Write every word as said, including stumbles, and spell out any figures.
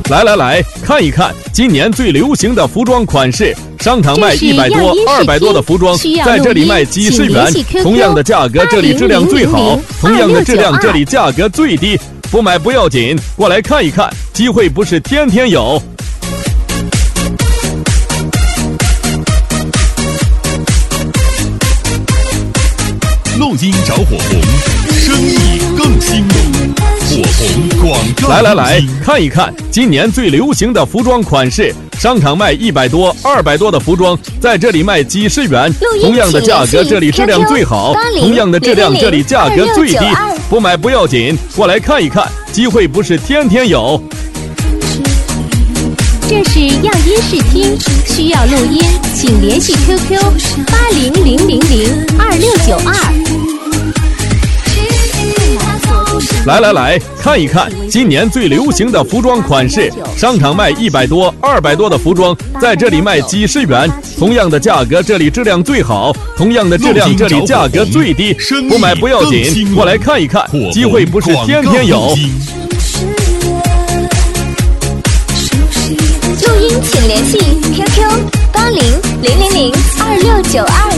来来来，看一看今年最流行的服装款式。商场卖一百多、二百多的服装，在这里卖几十元。同样的价格，这里质量最好；同样的质量，这里价格最低。不买不要紧，过来看一看，机会不是天天有。 录音找火红，生意更兴隆。火红广告。 来来来，看一看今年最流行的服装款式。商场卖一百多、二百多的服装，在这里卖几十元。同样的价格，这里质量最好；同样的质量，这里价格最低。不买不要紧，过来看一看，机会不是天天有。 这是样音视听，需要录音，请联系 Q Q 八零零零零二六九二。 来来来，看一看今年最流行的服装款式。商场卖一百多、二百多的服装，在这里卖几十元。同样的价格，这里质量最好；同样的质量，这里价格最低。不买不要紧，过来看一看，机会不是天天有。 录音请联系 Q Q 八零零零零二六九二。